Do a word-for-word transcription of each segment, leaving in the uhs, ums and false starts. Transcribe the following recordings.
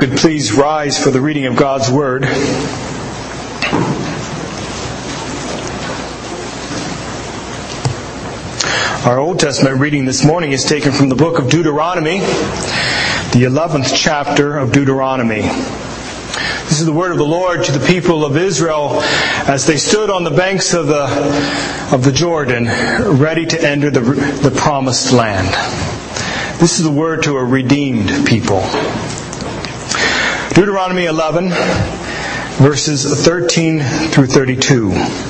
could please rise for the reading of God's Word. Our Old Testament reading this morning is taken from the book of Deuteronomy, the eleventh chapter of Deuteronomy. This is the word of the Lord to the people of Israel as they stood on the banks of the of the Jordan, ready to enter the, the promised land. This is the word to a redeemed people. Deuteronomy eleven, verses thirteen through thirty-two.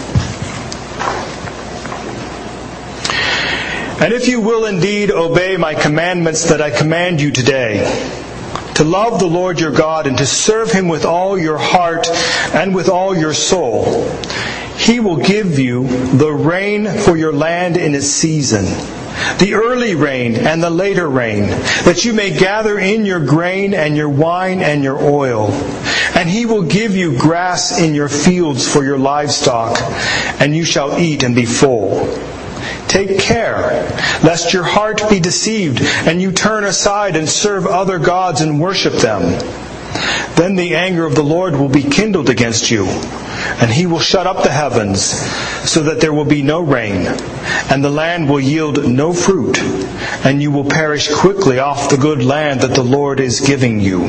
And if you will indeed obey my commandments that I command you today, to love the Lord your God and to serve Him with all your heart and with all your soul, He will give you the rain for your land in its season, the early rain and the later rain, that you may gather in your grain and your wine and your oil. And He will give you grass in your fields for your livestock, and you shall eat and be full. Take care, lest your heart be deceived, and you turn aside and serve other gods and worship them. Then the anger of the Lord will be kindled against you, and He will shut up the heavens, so that there will be no rain, and the land will yield no fruit, and you will perish quickly off the good land that the Lord is giving you.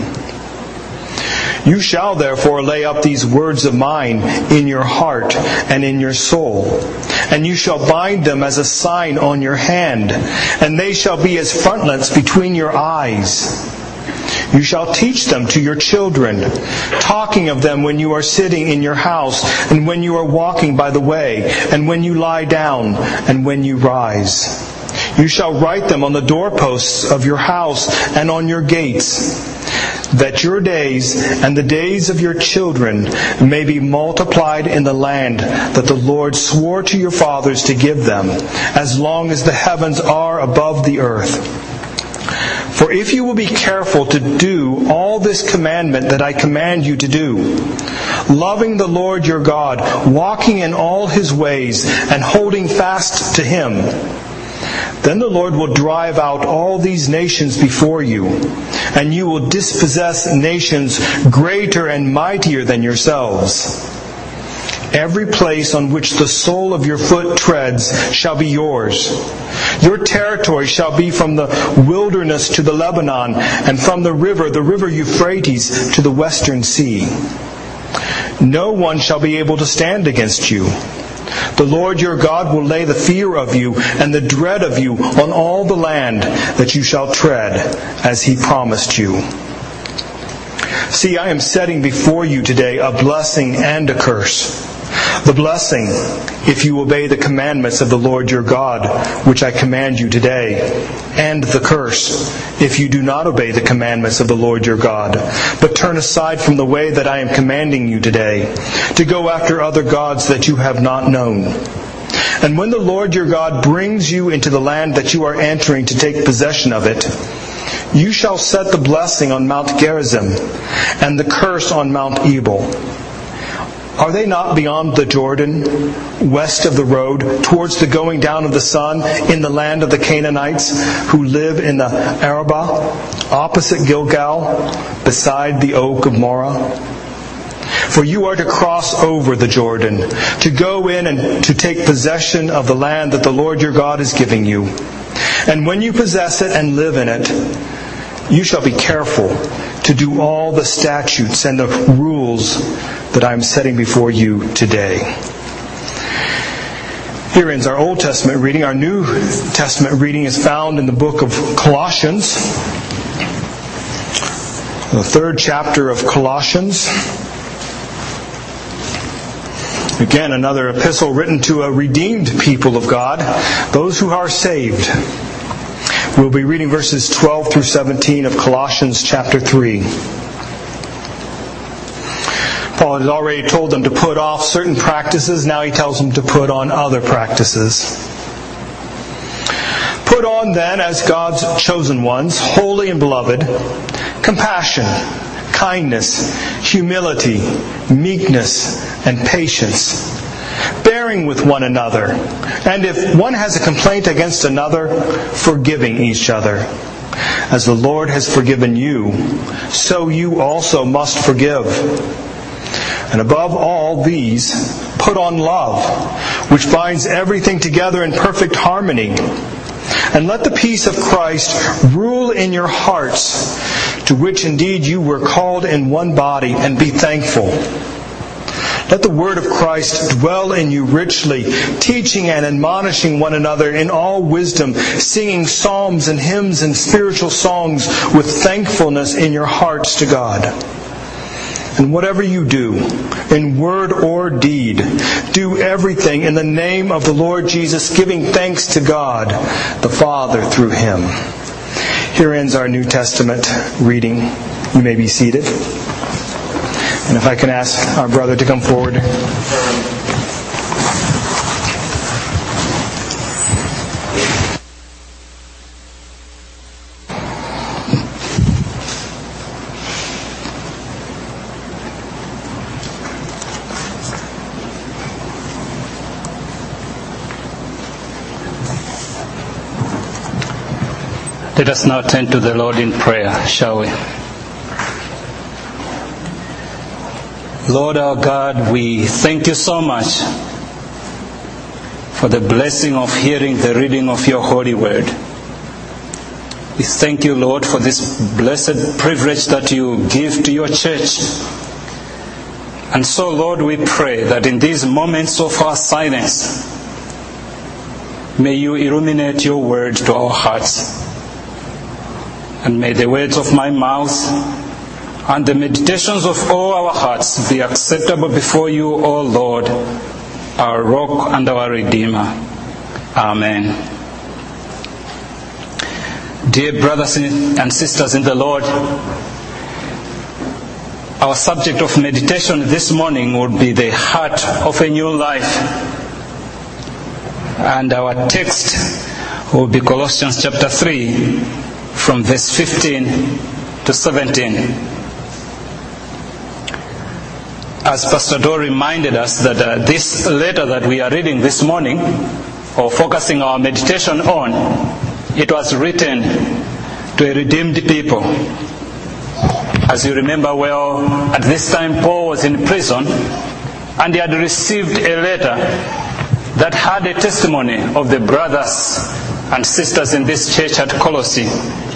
You shall therefore lay up these words of mine in your heart and in your soul, and you shall bind them as a sign on your hand, and they shall be as frontlets between your eyes. You shall teach them to your children, talking of them when you are sitting in your house, and when you are walking by the way, and when you lie down, and when you rise. You shall write them on the doorposts of your house and on your gates, that your days and the days of your children may be multiplied in the land that the Lord swore to your fathers to give them, as long as the heavens are above the earth. For if you will be careful to do all this commandment that I command you to do, loving the Lord your God, walking in all His ways, and holding fast to Him, then the Lord will drive out all these nations before you, and you will dispossess nations greater and mightier than yourselves. Every place on which the sole of your foot treads shall be yours. Your territory shall be from the wilderness to the Lebanon, and from the river, the river Euphrates, to the western sea. No one shall be able to stand against you. The Lord your God will lay the fear of you and the dread of you on all the land that you shall tread, as He promised you. See, I am setting before you today a blessing and a curse. The blessing, if you obey the commandments of the Lord your God, which I command you today, and the curse, if you do not obey the commandments of the Lord your God, but turn aside from the way that I am commanding you today, to go after other gods that you have not known. And when the Lord your God brings you into the land that you are entering to take possession of it, you shall set the blessing on Mount Gerizim, and the curse on Mount Ebal. Are they not beyond the Jordan, west of the road, towards the going down of the sun, in the land of the Canaanites, who live in the Arabah, opposite Gilgal, beside the oak of Moreh? For you are to cross over the Jordan, to go in and to take possession of the land that the Lord your God is giving you. And when you possess it and live in it, you shall be careful to do all the statutes and the rules that I am setting before you today. Here ends our Old Testament reading. Our New Testament reading is found in the book of Colossians, the third chapter of Colossians. Again, another epistle written to a redeemed people of God, those who are saved. We'll be reading verses twelve through seventeen of Colossians chapter three. Paul has already told them to put off certain practices. Now he tells them to put on other practices. Put on then, as God's chosen ones, holy and beloved, compassion, kindness, humility, meekness, and patience, bearing with one another, and if one has a complaint against another, forgiving each other. As the Lord has forgiven you, so you also must forgive. And above all these, put on love, which binds everything together in perfect harmony. And let the peace of Christ rule in your hearts, to which indeed you were called in one body, and be thankful. Let the word of Christ dwell in you richly, teaching and admonishing one another in all wisdom, singing psalms and hymns and spiritual songs with thankfulness in your hearts to God. And whatever you do, in word or deed, do everything in the name of the Lord Jesus, giving thanks to God, the Father, through Him. Here ends our New Testament reading. You may be seated. And if I can ask our brother to come forward. Let us now turn to the Lord in prayer, shall we? Lord our God, we thank you so much for the blessing of hearing the reading of your holy word. We thank you, Lord, for this blessed privilege that you give to your church. And so, Lord, we pray that in these moments of our silence, may you illuminate your word to our hearts. And may the words of my mouth and the meditations of all our hearts be acceptable before you, O Lord, our rock and our redeemer. Amen. Dear brothers and sisters in the Lord, our subject of meditation this morning will be the heart of a new life. And our text will be Colossians chapter three, from verse fifteen to seventeen. As Pastor Doe reminded us that uh, this letter that we are reading this morning, or focusing our meditation on, it was written to a redeemed people. As you remember well, at this time Paul was in prison, and he had received a letter that had a testimony of the brothers and sisters in this church at Colossae.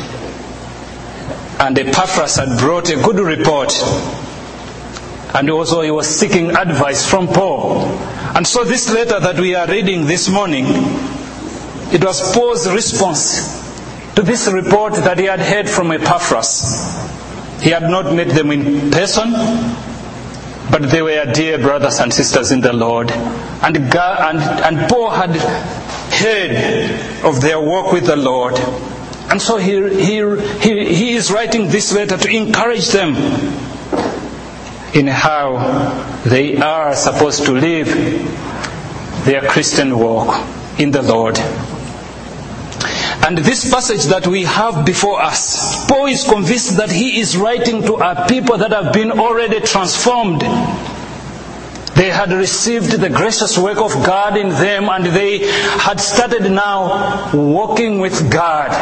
And Epaphras had brought a good report, and also he was seeking advice from Paul. And so this letter that we are reading this morning, it was Paul's response to this report that he had heard from Epaphras. He had not met them in person, but they were dear brothers and sisters in the Lord. And, God, and, and Paul had heard of their walk with the Lord. And so he, he, he, he is writing this letter to encourage them in how they are supposed to live their Christian walk in the Lord. And this passage that we have before us, Paul is convinced that he is writing to a people that have been already transformed. They had received the gracious work of God in them, and they had started now walking with God.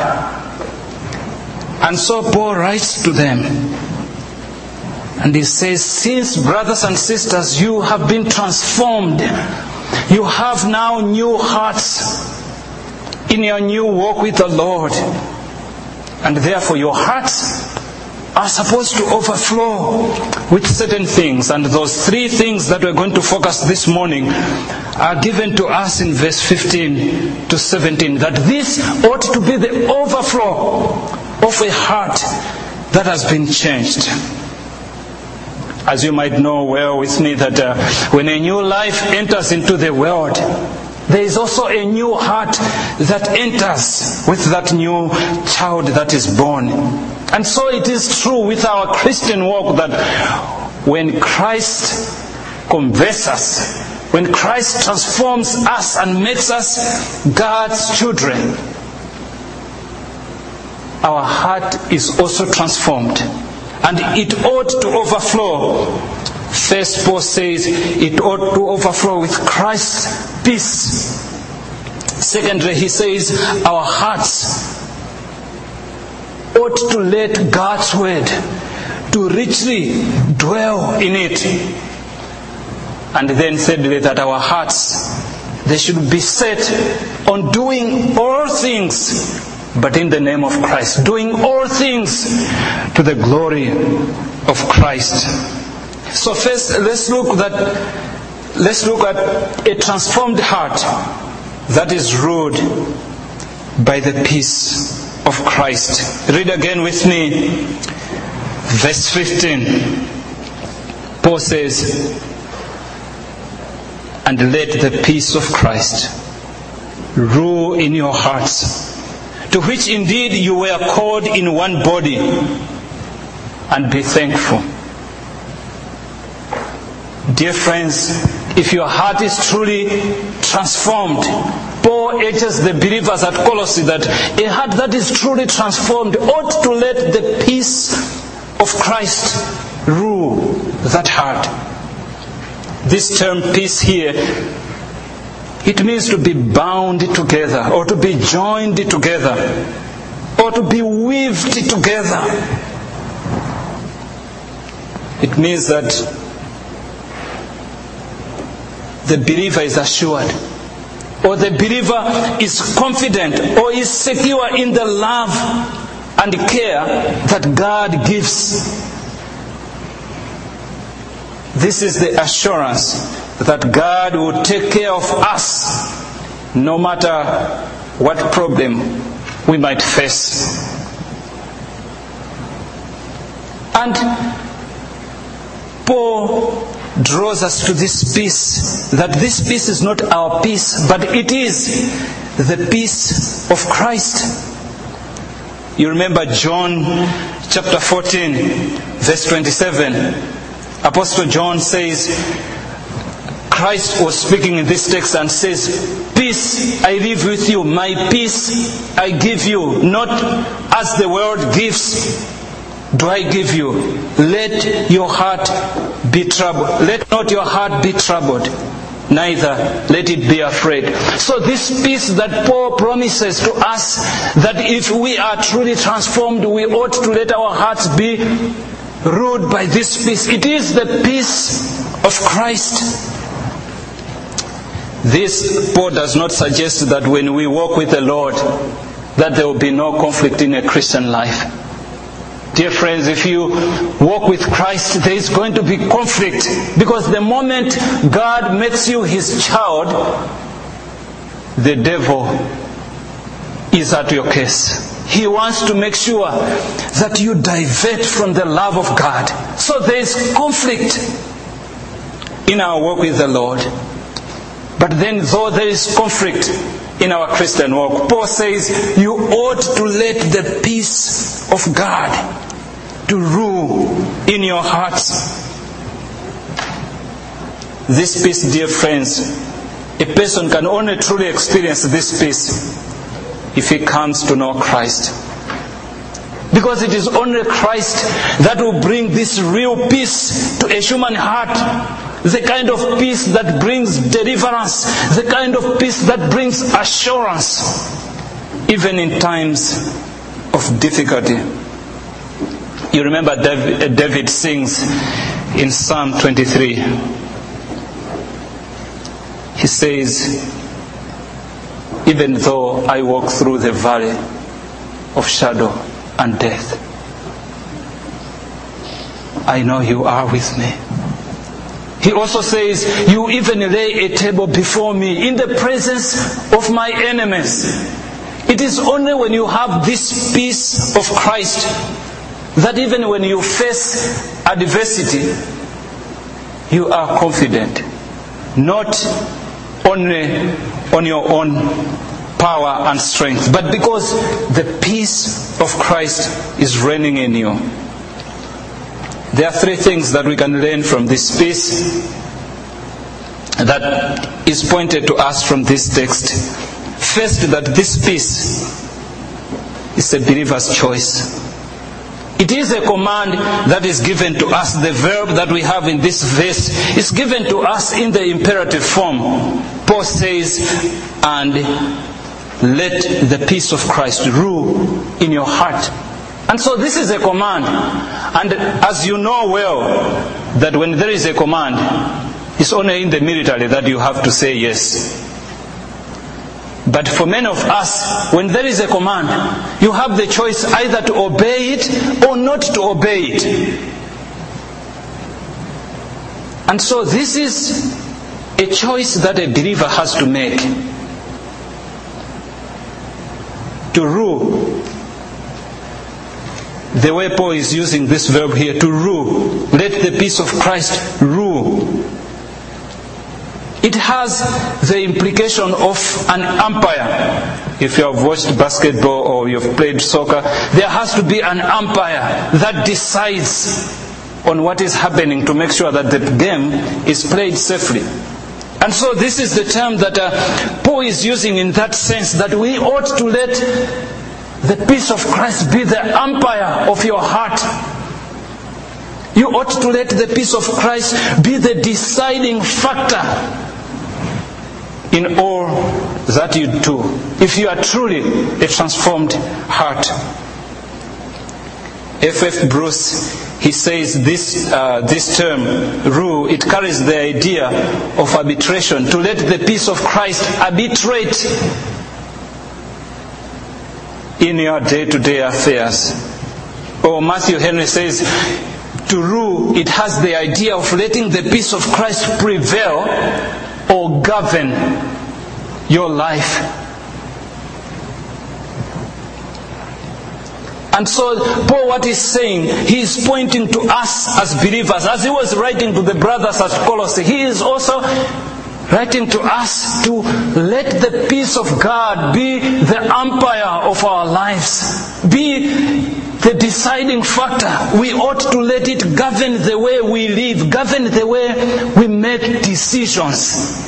And so Paul writes to them, and he says, since, brothers and sisters, you have been transformed, you have now new hearts in your new walk with the Lord, and therefore your hearts are supposed to overflow with certain things. And those three things that we're going to focus this morning are given to us in verse fifteen to seventeen, that this ought to be the overflow of a heart that has been changed. As you might know well with me, that uh, when a new life enters into the world, there is also a new heart that enters with that new child that is born. And so it is true with our Christian walk that when Christ converts us, when Christ transforms us and makes us God's children, our heart is also transformed. And it ought to overflow. First, Paul says it ought to overflow with Christ's peace. Secondly, he says our hearts ought to let God's word to richly dwell in it. And then thirdly, that our hearts, they should be set on doing all things, but in the name of Christ. Doing all things to the glory of Christ. So first, let's look that let's look at a transformed heart that is ruled by the peace of Christ. Read again with me, verse fifteen. Paul says, "And let the peace of Christ rule in your hearts, to which indeed you were called in one body, and be thankful." Dear friends, if your heart is truly transformed, Paul urges the believers at Colossae that a heart that is truly transformed ought to let the peace of Christ rule that heart. This term peace here, it means to be bound together, or to be joined together, or to be weaved together. It means that the believer is assured, or the believer is confident, or is secure in the love and care that God gives. This is the assurance that God will take care of us no matter what problem we might face. And Paul draws us to this peace, that this peace is not our peace, but it is the peace of Christ. You remember John chapter fourteen, verse twenty-seven. Apostle John says, Christ was speaking in this text and says, "Peace I leave with you, my peace I give you, not as the world gives do I give you. Let your heart be troubled. Let not your heart be troubled, neither let it be afraid." So this peace that Paul promises to us, that if we are truly transformed, we ought to let our hearts be ruled by this peace. It is the peace of Christ. This, Paul does not suggest that when we walk with the Lord, that there will be no conflict in a Christian life. Dear friends, if you walk with Christ, there is going to be conflict, because the moment God makes you His child, the devil is at your case. He wants to make sure that you divert from the love of God. So there is conflict in our walk with the Lord. But then, though there is conflict in our Christian walk, Paul says you ought to let the peace of God to rule in your hearts. This peace, dear friends, a person can only truly experience this peace if he comes to know Christ. Because it is only Christ that will bring this real peace to a human heart. The kind of peace that brings deliverance. The kind of peace that brings assurance, even in times of difficulty. You remember David, David sings in Psalm twenty-three. He says, "Even though I walk through the valley of shadow and death, I know you are with me." He also says, "You even lay a table before me in the presence of my enemies." It is only when you have this peace of Christ that even when you face adversity, you are confident. Not only on your own power and strength, but because the peace of Christ is reigning in you. There are three things that we can learn from this peace that is pointed to us from this text. First, that this peace is a believer's choice. It is a command that is given to us. The verb that we have in this verse is given to us in the imperative form. Paul says, "And let the peace of Christ rule in your heart." And so this is a command. And as you know well, that when there is a command, it's only in the military that you have to say yes. But for many of us, when there is a command, you have the choice either to obey it or not to obey it. And so this is a choice that a believer has to make. To rule. The way Paul is using this verb here, to rule. Let the peace of Christ rule. It has the implication of an umpire. If you have watched basketball or you've played soccer, there has to be an umpire that decides on what is happening to make sure that the game is played safely. And so this is the term that uh, Paul is using in that sense, that we ought to let the peace of Christ be the umpire of your heart. You ought to let the peace of Christ be the deciding factor in all that you do, if you are truly a transformed heart. F F Bruce, he says this uh, this term, rule, it carries the idea of arbitration, to let the peace of Christ arbitrate in your day-to-day affairs. Or Matthew Henry says, to rule, it has the idea of letting the peace of Christ prevail or govern your life. And so Paul, what he's saying, he is pointing to us as believers. As he was writing to the brothers at Colossae, he is also writing to us to let the peace of God be the umpire of our lives, be the deciding factor. We ought to let it govern the way we live, govern the way we make decisions.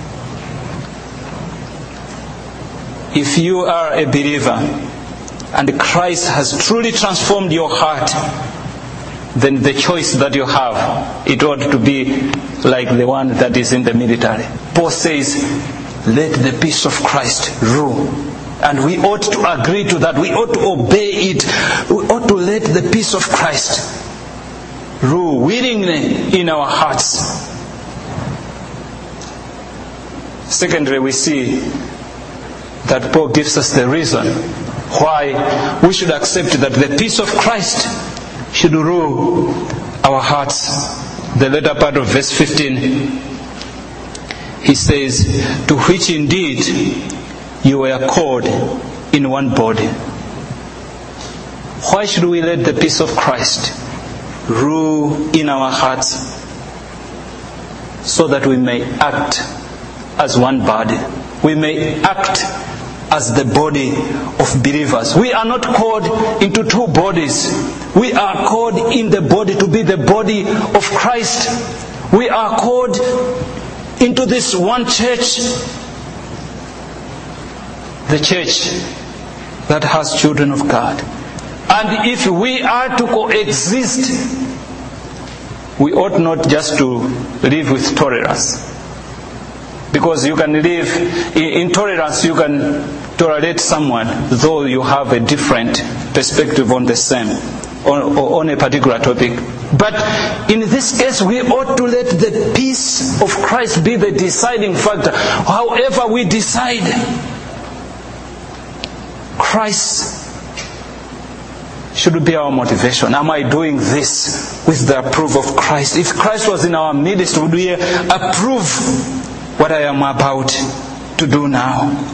If you are a believer and Christ has truly transformed your heart, then the choice that you have, it ought to be like the one that is in the military. Paul says, let the peace of Christ rule. And we ought to agree to that. We ought to obey it. We ought to let the peace of Christ rule willingly in our hearts. Secondly, we see that Paul gives us the reason why we should accept that the peace of Christ should rule our hearts. The latter part of verse fifteen, he says, to which indeed you were called in one body. Why should we let the peace of Christ rule in our hearts? So that we may act as one body. We may act as the body of believers. We are not called into two bodies. We are called in the body to be the body of Christ. We are called into this one church, the church that has children of God. And if we are to coexist, we ought not just to live with tolerance. Because you can live in intolerance, you can tolerate someone, though you have a different perspective on the same, on, on a particular topic. But in this case, we ought to let the peace of Christ be the deciding factor. However we decide, Christ should be our motivation. Am I doing this with the approval of Christ? If Christ was in our midst, would we approve what I am about to do now?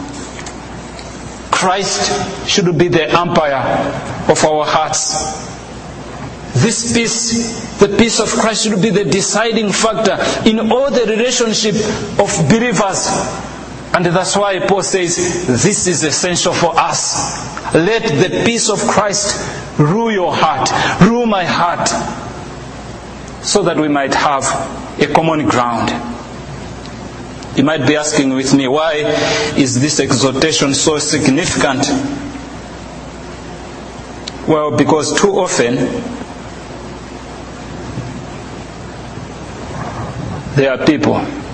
Christ should be the umpire of our hearts. This peace, the peace of Christ, should be the deciding factor in all the relationship of believers. And that's why Paul says, this is essential for us. Let the peace of Christ rule your heart, rule my heart, so that we might have a common ground. You might be asking with me, why is this exhortation so significant? Well, because too often there are people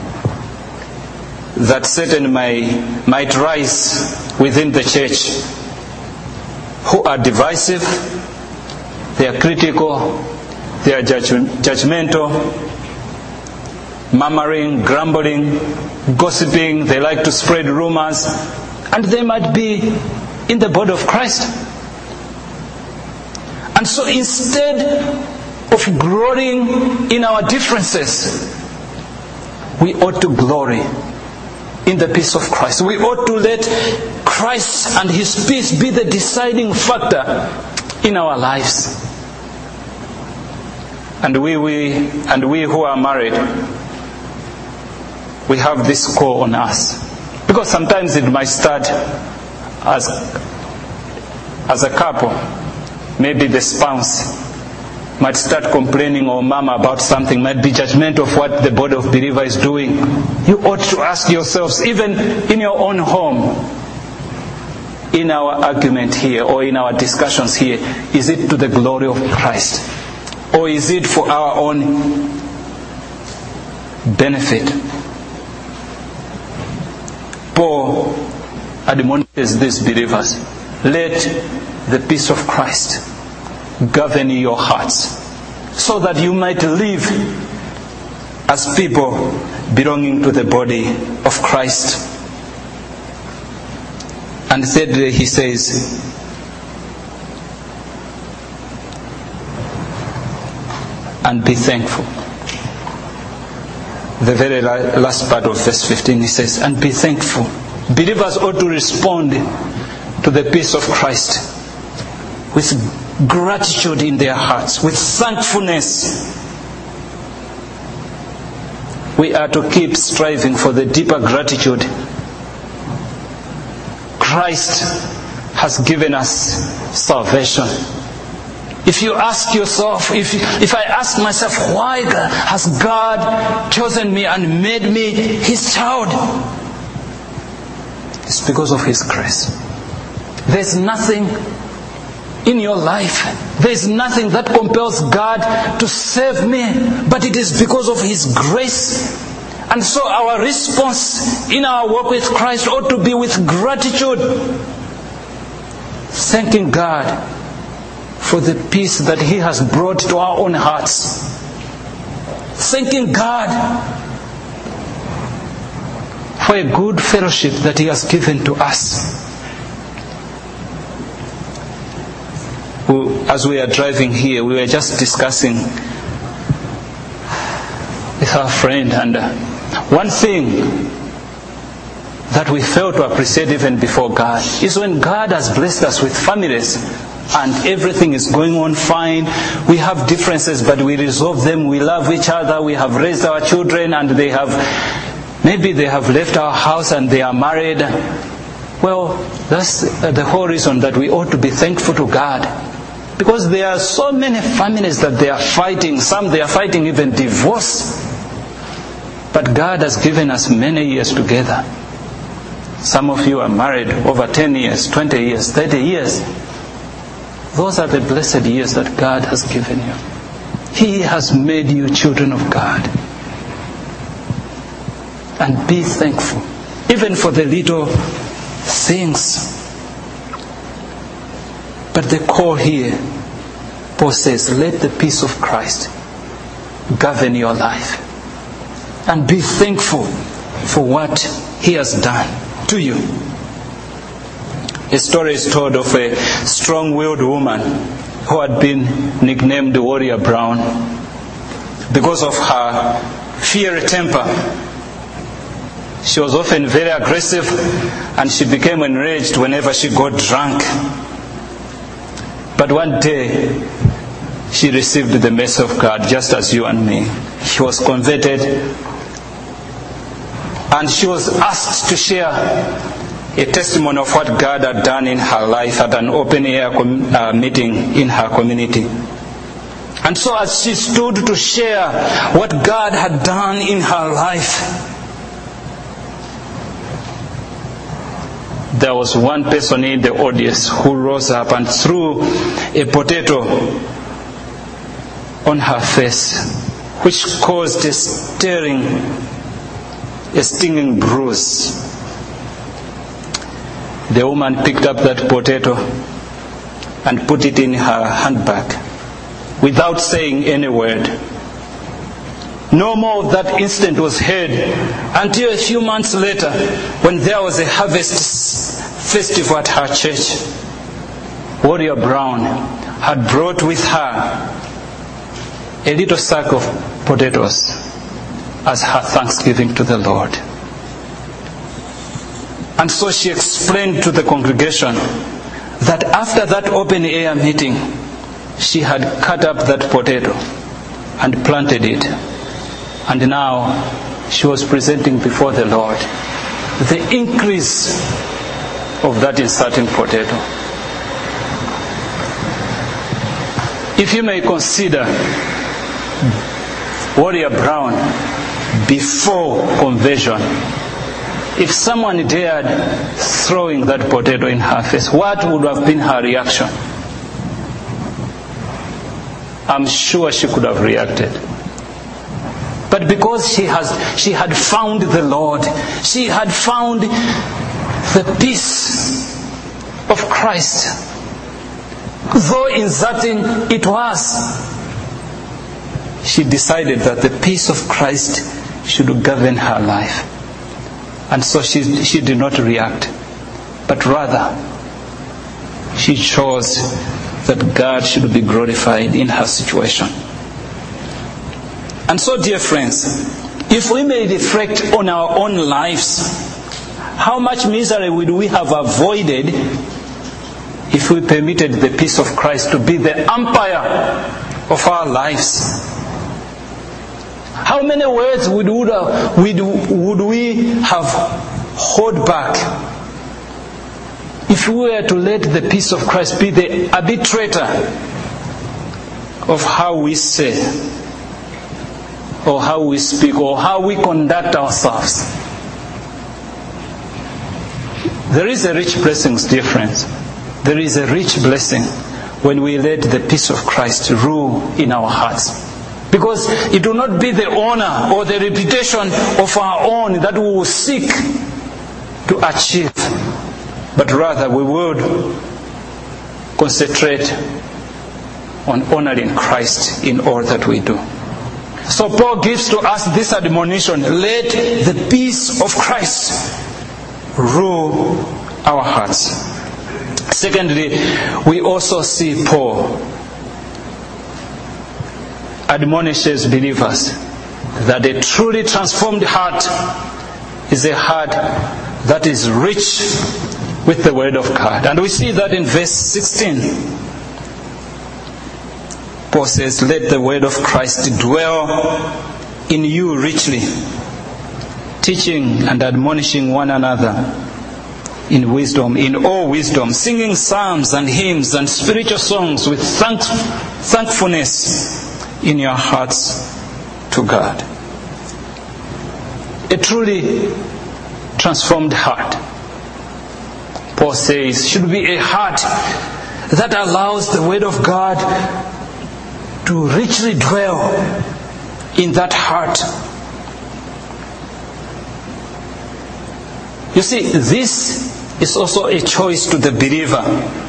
that Satan may, might rise within the church who are divisive, They are critical, they are judge- judgmental, murmuring, grumbling, gossiping, they like to spread rumors, and they might be in the body of Christ. And so instead of glorying in our differences, we ought to glory in the peace of Christ. We ought to let Christ and His peace be the deciding factor in our lives. And we, we, and we who are married, we have this call on us. Because sometimes it might start as, as a couple. Maybe the spouse might start complaining or murmur about something, might be judgmental of what the body of believer is doing. You ought to ask yourselves, even in your own home, in our argument here or in our discussions here, is it to the glory of Christ? Or is it for our own benefit? Paul admonishes these believers, let the peace of Christ govern your hearts, so that you might live as people belonging to the body of Christ. And thirdly, he says, and be thankful. The very last part of verse fifteen, he says, and be thankful. Believers ought to respond to the peace of Christ with gratitude in their hearts, with thankfulness. We are to keep striving for the deeper gratitude Christ has given us salvation. If you ask yourself, if, if I ask myself, why has God chosen me and made me His child? It's because of His grace. There's nothing in your life, there's nothing that compels God to save me, but it is because of His grace. And so our response in our walk with Christ ought to be with gratitude, thanking God for the peace that He has brought to our own hearts, thanking God for a good fellowship that He has given to us. As we are driving here, we were just discussing with our friend, and one thing that we fail to appreciate even before God is when God has blessed us with families and everything is going on fine. We have differences, but we resolve them. We love each other. We have raised our children, and they have, maybe they have left our house and they are married. Well, that's the whole reason that we ought to be thankful to God. Because there are so many families that they are fighting. Some they are fighting even divorce. But God has given us many years together. Some of you are married over ten years, twenty years, thirty years. Those are the blessed years that God has given you. He has made you children of God. And be thankful, even for the little things. But the core here, Paul says, let the peace of Christ govern your life. And be thankful for what He has done to you. A story is told of a strong-willed woman who had been nicknamed Warrior Brown because of her fiery temper. She was often very aggressive, and she became enraged whenever she got drunk. But one day, she received the mercy of God, just as you and me. She was converted, and she was asked to share a testimony of what God had done in her life at an open-air com- uh, meeting in her community. And so as she stood to share what God had done in her life, there was one person in the audience who rose up and threw a potato on her face, which caused a stirring, a stinging bruise. The woman picked up that potato and put it in her handbag without saying any word. No more of that incident was heard until a few months later, when there was a harvest festival at her church. Warrior Brown had brought with her a little sack of potatoes as her thanksgiving to the Lord. And so she explained to the congregation that after that open air meeting, she had cut up that potato and planted it. And now she was presenting before the Lord the increase of that inserting potato. If you may consider Warrior Brown before conversion, if someone dared throwing that potato in her face, what would have been her reaction? I'm sure she could have reacted. But because she has, she had found the Lord, she had found the peace of Christ, though inserting it was, she decided that the peace of Christ should govern her life. And so she, she did not react, but rather she chose that God should be glorified in her situation. And so, dear friends, if we may reflect on our own lives, how much misery would we have avoided if we permitted the peace of Christ to be the umpire of our lives? How many words would, would, would we have held back if we were to let the peace of Christ be the arbitrator of how we say, or how we speak, or how we conduct ourselves? There is a rich blessing, dear friends. There is a rich blessing when we let the peace of Christ rule in our hearts. Because it will not be the honor or the reputation of our own that we will seek to achieve, but rather we would concentrate on honoring Christ in all that we do. So Paul gives to us this admonition: let the peace of Christ rule our hearts. Secondly, we also see Paul admonishes believers that a truly transformed heart is a heart that is rich with the Word of God. And we see that in verse sixteen. Paul says, let the Word of Christ dwell in you richly, teaching and admonishing one another in wisdom, in all wisdom, singing psalms and hymns and spiritual songs with thank- thankfulness in your hearts to God. A truly transformed heart, Paul says, should be a heart that allows the Word of God to richly dwell in that heart. You see, this is also a choice to the believer.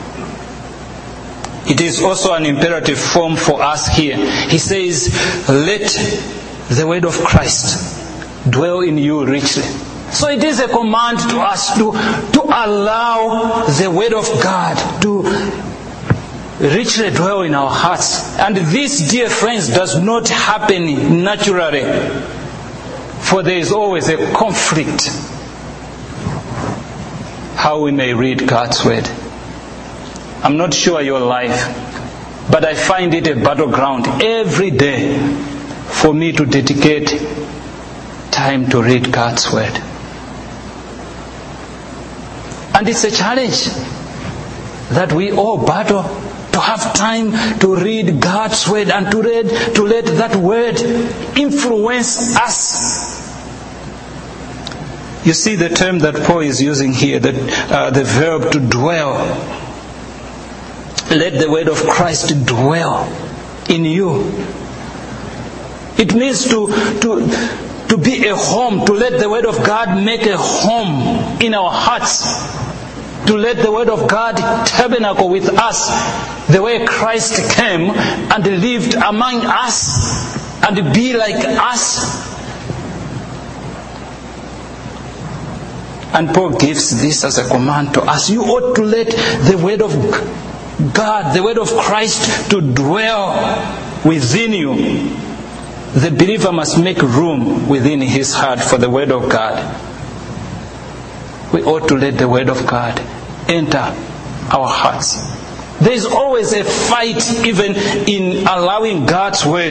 It is also an imperative form for us here. He says, let the Word of Christ dwell in you richly. So it is a command to us to, to allow the Word of God to richly dwell in our hearts. And this, dear friends, does not happen naturally, for there is always a conflict how we may read God's Word. I'm not sure your life, but I find it a battleground every day for me to dedicate time to read God's Word. And it's a challenge that we all battle, to have time to read God's Word and to read, to let that Word influence us. You see the term that Paul is using here, the, uh, the verb to dwell. Let the Word of Christ dwell in you. It means to, to, to be a home, to let the Word of God make a home in our hearts, to let the Word of God tabernacle with us the way Christ came and lived among us and be like us. And Paul gives this as a command to us. You ought to let the word of God, the word of Christ, to dwell within you. The believer must make room within his heart for the word of God. We ought to let the word of God enter our hearts. There is always a fight even in allowing God's word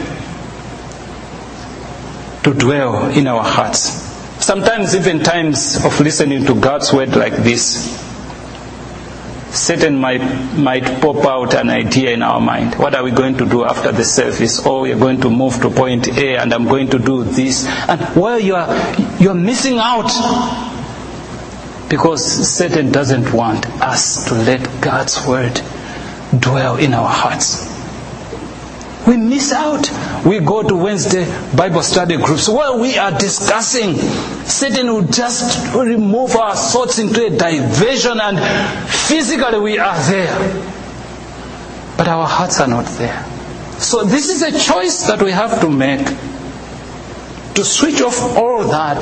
to dwell in our hearts. Sometimes even times of listening to God's word like this, Satan might might pop out an idea in our mind. What are we going to do after the service? Oh, we are going to move to point A and I'm going to do this. And well, you are you are missing out. Because Satan doesn't want us to let God's word dwell in our hearts. We miss out. We go to Wednesday Bible study groups where we are discussing. Satan will just remove our thoughts into a diversion and physically we are there. But our hearts are not there. So this is a choice that we have to make. To switch off all that.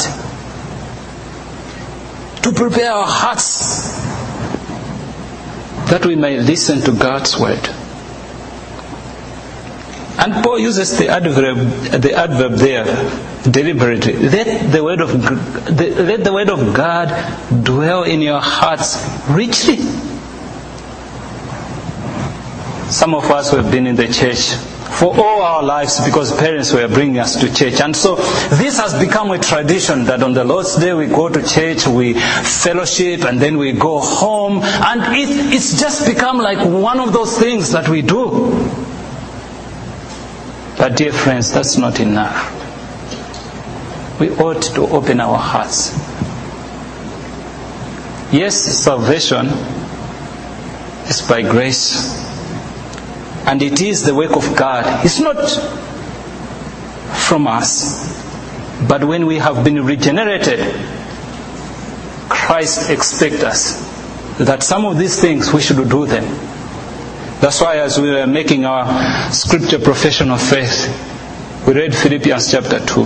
To prepare our hearts that we may listen to God's word. And Paul uses the adverb, the adverb there deliberately. Let the word of the, let the word of God dwell in your hearts richly. Some of us who have been in the church for all our lives because parents were bringing us to church. And so this has become a tradition that on the Lord's Day we go to church, we fellowship, and then we go home. And it, it's just become like one of those things that we do. But dear friends, that's not enough. We ought to open our hearts. Yes, salvation is by grace. And it is the work of God. It's not from us. But when we have been regenerated, Christ expects us that some of these things we should do them. That's why as we were making our scripture profession of faith, we read Philippians chapter two.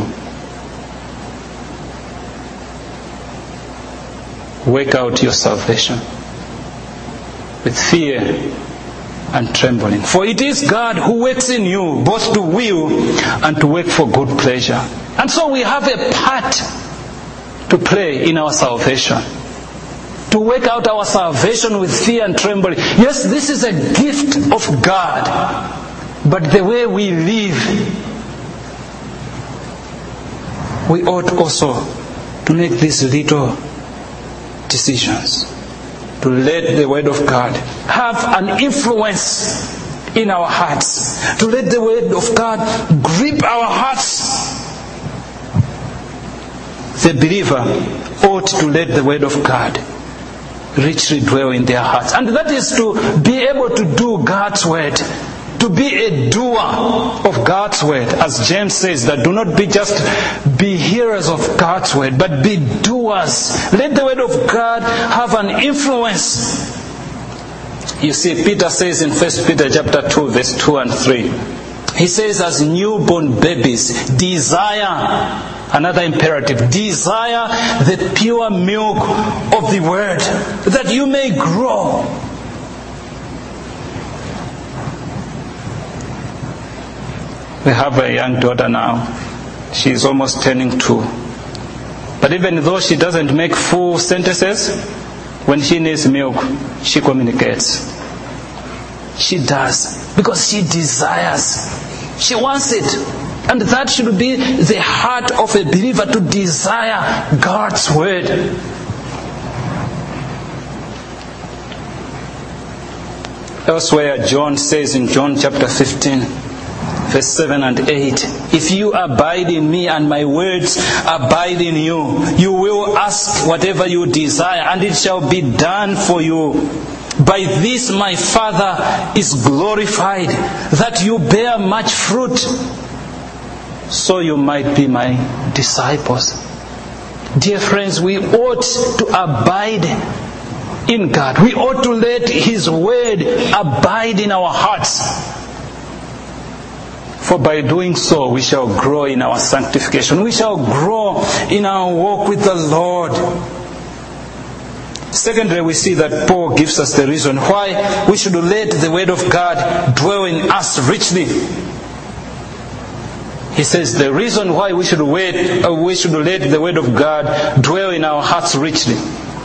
Work out your salvation with fear and trembling. For it is God who works in you both to will and to work for good pleasure. And so we have a part to play in our salvation. To work out our salvation with fear and trembling. Yes, this is a gift of God. But the way we live, we ought also to make these little decisions. To let the word of God have an influence in our hearts. To let the word of God grip our hearts. The believer ought to let the word of God richly dwell in their hearts. And that is to be able to do God's word. To be a doer of God's word. As James says, that do not be just be hearers of God's word, but be doers. Let the word of God have an influence. You see, Peter says in First Peter chapter two, verse two and three. He says, as newborn babies, desire, another imperative, desire the pure milk of the word, that you may grow. We have a young daughter now. She is almost turning two. But even though she doesn't make full sentences, when she needs milk, she communicates. She does. Because she desires. She wants it. And that should be the heart of a believer, to desire God's word. Elsewhere, John says in John chapter fifteen, verse seven and eight, if you abide in me and my words abide in you, you will ask whatever you desire and it shall be done for you. By this my Father is glorified, that you bear much fruit, so you might be my disciples. Dear friends, we ought to abide in God. We ought to let His word abide in our hearts. For by doing so, we shall grow in our sanctification. We shall grow in our walk with the Lord. Secondly, we see that Paul gives us the reason why we should let the word of God dwell in us richly. He says the reason why we should wait, uh, we should let the word of God dwell in our hearts richly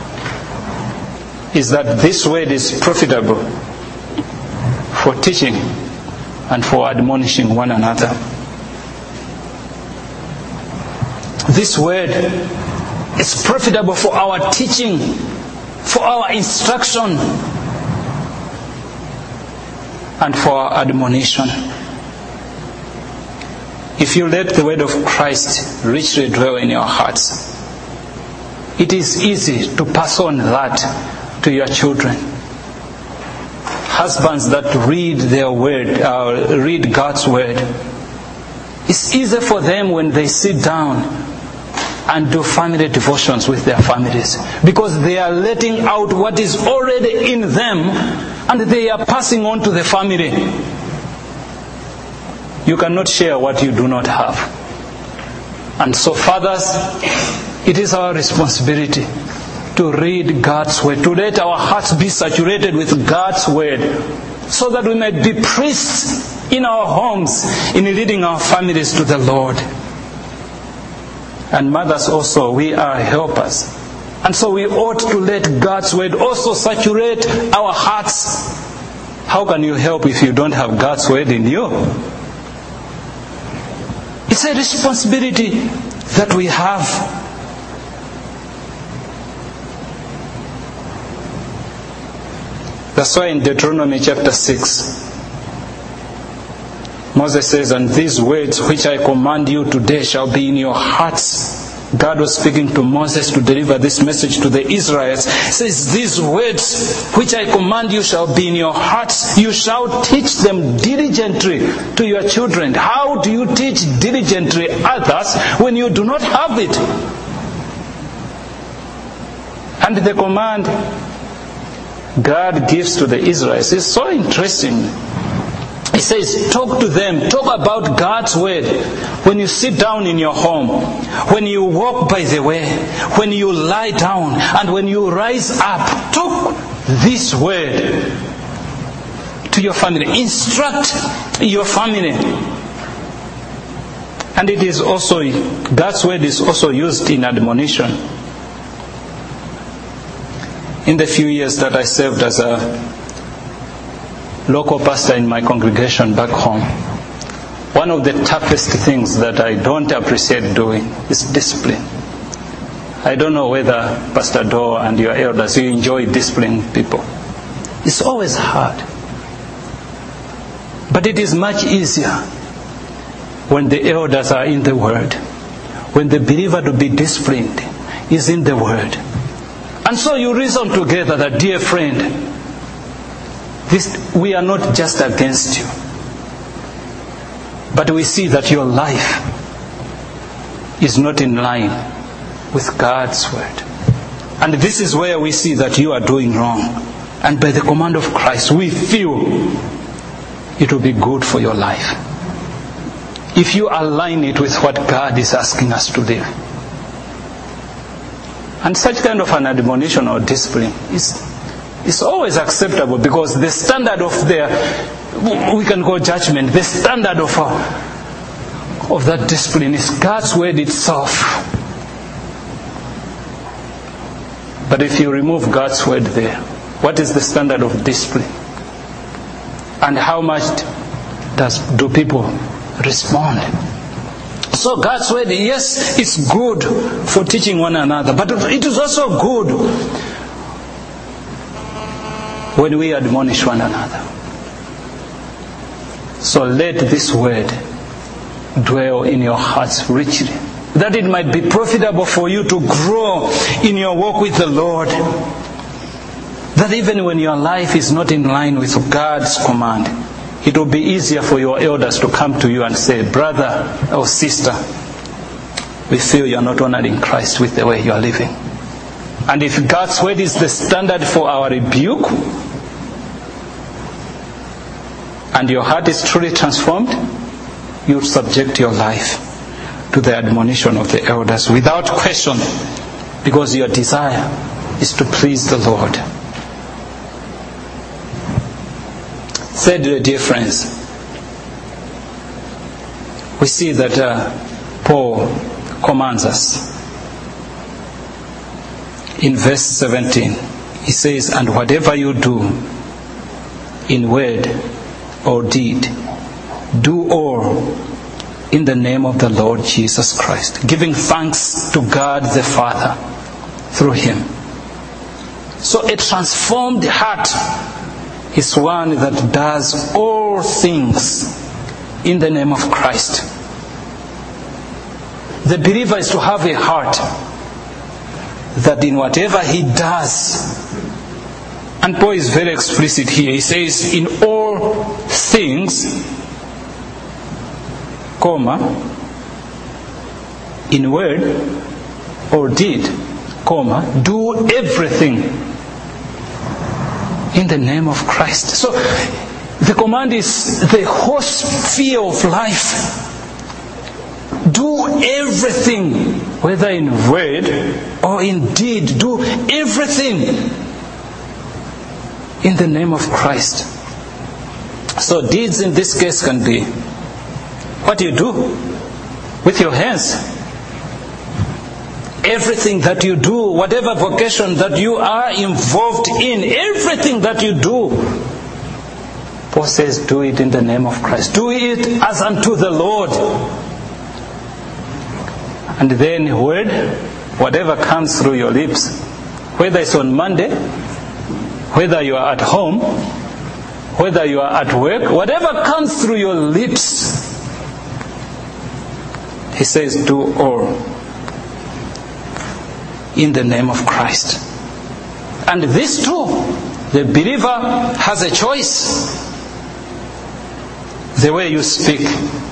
is that this word is profitable for teaching and for admonishing one another. This word is profitable for our teaching, for our instruction, and for our admonition. If you let the word of Christ richly dwell in your hearts, it is easy to pass on that to your children. Husbands that read their word, uh, read God's word, it's easy for them when they sit down and do family devotions with their families, because they are letting out what is already in them and they are passing on to the family. You cannot share what you do not have. And so, fathers, it is our responsibility to read God's word, to let our hearts be saturated with God's word, so that we might be priests in our homes in leading our families to the Lord. And mothers also, we are helpers. And so we ought to let God's word also saturate our hearts. How can you help if you don't have God's word in you? It's a responsibility that we have. That's why in Deuteronomy chapter six, Moses says, and these words which I command you today shall be in your hearts. God was speaking to Moses to deliver this message to the Israelites. He says, these words which I command you shall be in your hearts. You shall teach them diligently to your children. How do you teach diligently others when you do not have it? And the command God gives to the Israelites is so interesting. He says, talk to them, talk about God's word. When you sit down in your home, when you walk by the way, when you lie down, and when you rise up, talk this word to your family. Instruct your family. And it is also, God's word is also used in admonition. In the few years that I served as a local pastor in my congregation back home, one of the toughest things that I don't appreciate doing is discipline. I don't know whether Pastor Doe and your elders, you enjoy disciplining people. It's always hard. But it is much easier when the elders are in the Word, when the believer to be disciplined is in the Word. And so you reason together that, dear friend, this, we are not just against you, but we see that your life is not in line with God's word. And this is where we see that you are doing wrong. And by the command of Christ, we feel it will be good for your life if you align it with what God is asking us to do. And such kind of an admonition or discipline is It's always acceptable, because the standard of the, we can call judgment, the standard of, uh, of that discipline is God's word itself. But if you remove God's word there, what is the standard of discipline? And how much does do people respond? So God's word, yes, it's good for teaching one another, but it is also good when we admonish one another. So let this word dwell in your hearts richly, that it might be profitable for you to grow in your walk with the Lord. That even when your life is not in line with God's command, it will be easier for your elders to come to you and say, brother or sister, we feel you are not honoring Christ with the way you are living. And if God's word is the standard for our rebuke, and your heart is truly transformed, you subject your life to the admonition of the elders without question, because your desire is to please the Lord. Thirdly, dear friends, we see that uh, Paul commands us. In verse seventeen, he says, "And whatever you do, in word or deed, do all in the name of the Lord Jesus Christ, giving thanks to God the Father through him." So a transformed heart is one that does all things in the name of Christ. The believer is to have a heart that in whatever he does, and Paul is very explicit here, he says, in all things, comma, in word or deed, comma, do everything in the name of Christ. So the command is the whole sphere of life. Do everything, whether in word or in deed, do everything in the name of Christ. So deeds in this case can be what you do with your hands. Everything that you do, whatever vocation that you are involved in, everything that you do, Paul says, do it in the name of Christ. Do it as unto the Lord. And then word, whatever comes through your lips, whether it's on Monday, whether you are at home, whether you are at work, whatever comes through your lips, he says, do all in the name of Christ. And this too, the believer has a choice. The way you speak.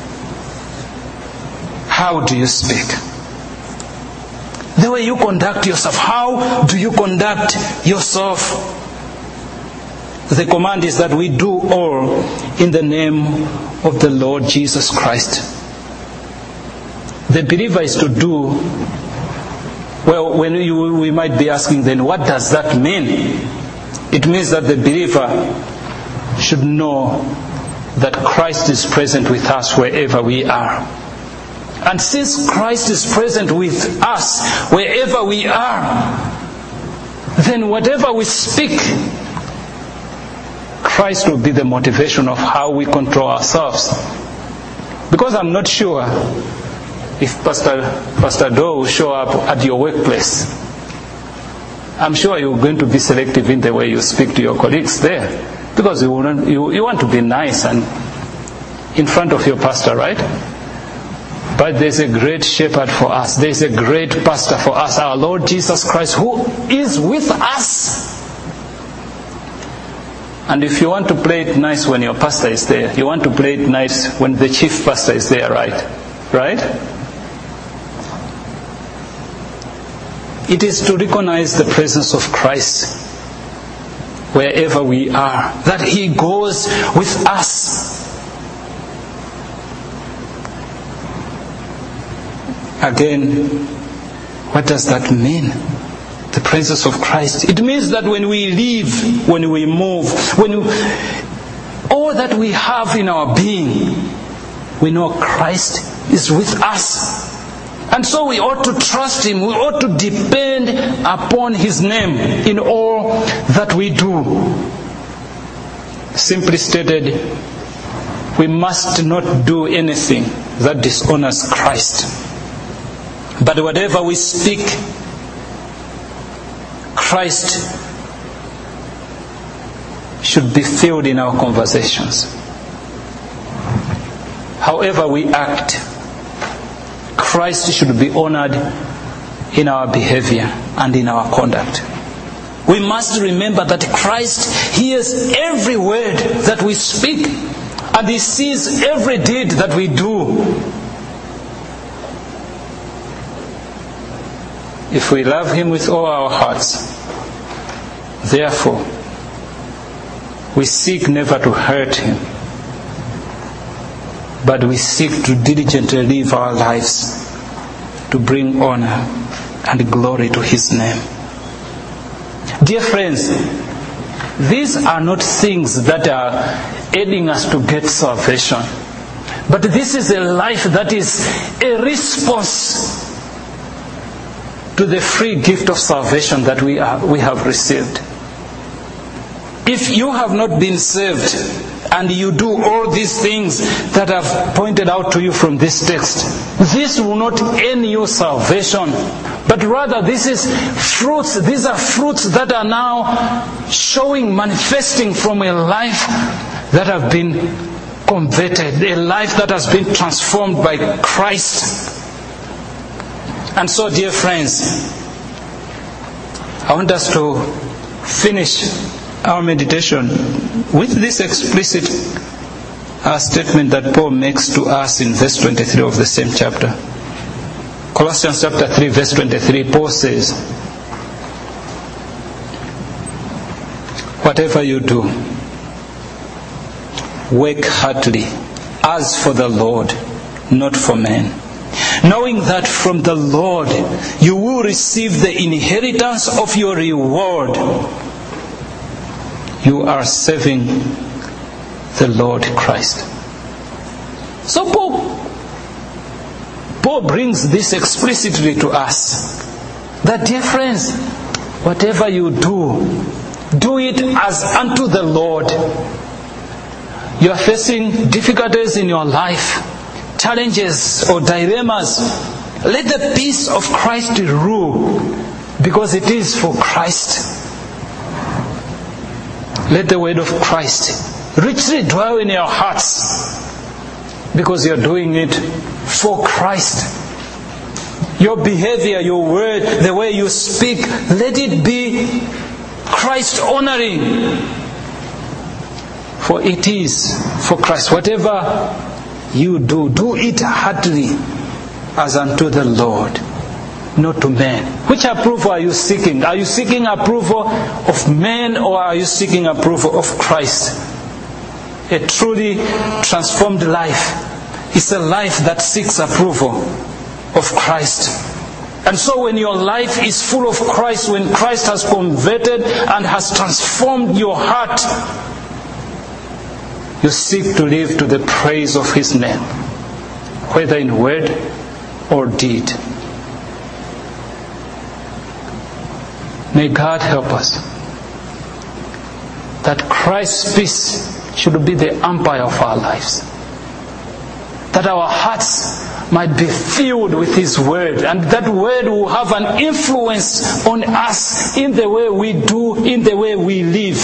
How do you speak? The way you conduct yourself. How do you conduct yourself? The command is that we do all in the name of the Lord Jesus Christ. The believer is to do, well, when you, we might be asking then, what does that mean? It means that the believer should know that Christ is present with us wherever we are. And since Christ is present with us wherever we are, then whatever we speak, Christ will be the motivation of how we control ourselves. Because I'm not sure if Pastor Pastor Doe will show up at your workplace. I'm sure you're going to be selective in the way you speak to your colleagues there. Because you want, you, you want to be nice and in front of your pastor, right? But there's a great shepherd for us. There's a great pastor for us, our Lord Jesus Christ, who is with us. And if you want to play it nice when your pastor is there, you want to play it nice when the chief pastor is there, right? Right? It is to recognize the presence of Christ wherever we are, that He goes with us. Again, what does that mean? The presence of Christ. It means that when we live, when we move, when we, all that we have in our being, we know Christ is with us. And so we ought to trust Him. We ought to depend upon His name in all that we do. Simply stated, we must not do anything that dishonors Christ. But whatever we speak, Christ should be filled in our conversations. However we act, Christ should be honored in our behavior and in our conduct. We must remember that Christ hears every word that we speak, and He sees every deed that we do. if we love him with all our hearts, therefore, we seek never to hurt him, but we seek to diligently live our lives to bring honor and glory to his name. Dear friends, these are not things that are aiding us to get salvation, but this is a life that is a response to the free gift of salvation that we are, we have received. If you have not been saved and you do all these things that I've pointed out to you from this text, this will not end your salvation, but rather this is fruits. These are fruits that are now showing, manifesting from a life that have been converted, a life that has been transformed by Christ. And so, dear friends, I want us to finish our meditation with this explicit uh, statement that Paul makes to us in verse twenty-three of the same chapter. Colossians chapter three, verse twenty-three, Paul says, "Whatever you do, work heartily, as for the Lord, not for men, knowing that from the Lord you will receive the inheritance of your reward. You are serving the Lord Christ." So Paul, Paul brings this explicitly to us, that, dear friends, whatever you do, do it as unto the Lord. You are facing difficulties in your life, challenges or dilemmas. Let the peace of Christ rule, because it is for Christ. Let the word of Christ richly dwell in your hearts, because you're doing it for Christ. Your behavior, your word, the way you speak, let it be Christ honoring, for it is for Christ. Whatever you do, do it heartily as unto the Lord, not to men. Which approval are you seeking? Are you seeking approval of men, or are you seeking approval of Christ? A truly transformed life is a life that seeks approval of Christ. And so when your life is full of Christ, when Christ has converted and has transformed your heart, you seek to live to the praise of his name, whether in word or deed. May God help us that Christ's peace should be the umpire of our lives, that our hearts might be filled with his word, and that word will have an influence on us in the way we do, in the way we live,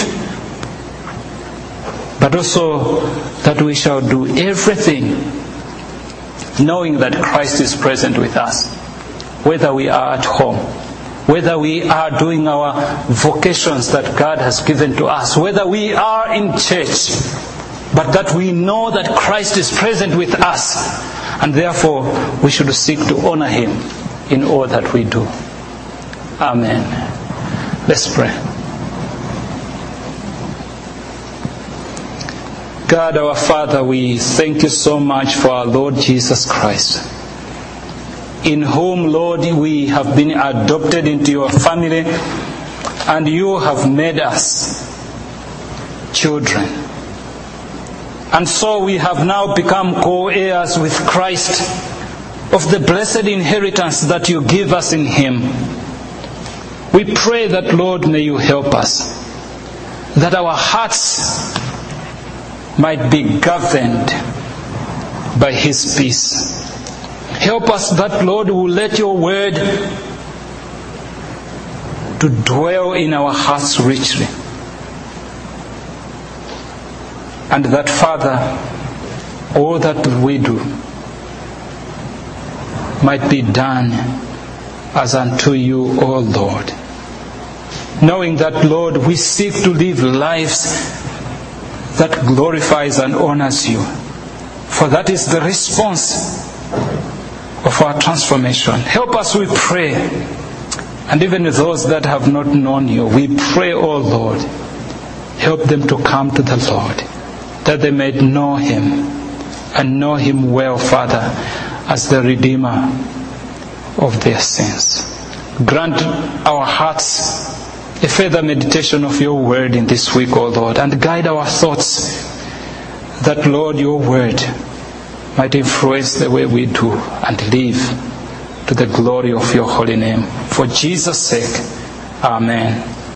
but also that we shall do everything knowing that Christ is present with us, whether we are at home, whether we are doing our vocations that God has given to us, whether we are in church, but that we know that Christ is present with us, and therefore we should seek to honor him in all that we do. Amen. Let's pray. God our Father, we thank you so much for our Lord Jesus Christ, in whom, Lord, we have been adopted into your family, and you have made us children. And so we have now become co-heirs with Christ of the blessed inheritance that you give us in him. We pray that, Lord, may you help us, that our hearts might be governed by his peace. Help us that, Lord, will let your word to dwell in our hearts richly. And that, Father, all that we do might be done as unto you, O Lord. Knowing that, Lord, we seek to live lives that glorifies and honors you. For that is the response of our transformation. Help us, we pray, And even those that have not known you, we pray, O Lord, help them to come to the Lord, that they may know him, and know him well, Father, as the Redeemer of their sins. Grant our hearts a further meditation of your word in this week, O Lord, and guide our thoughts, that, Lord, your word might influence the way we do and live to the glory of your holy name. For Jesus' sake, amen.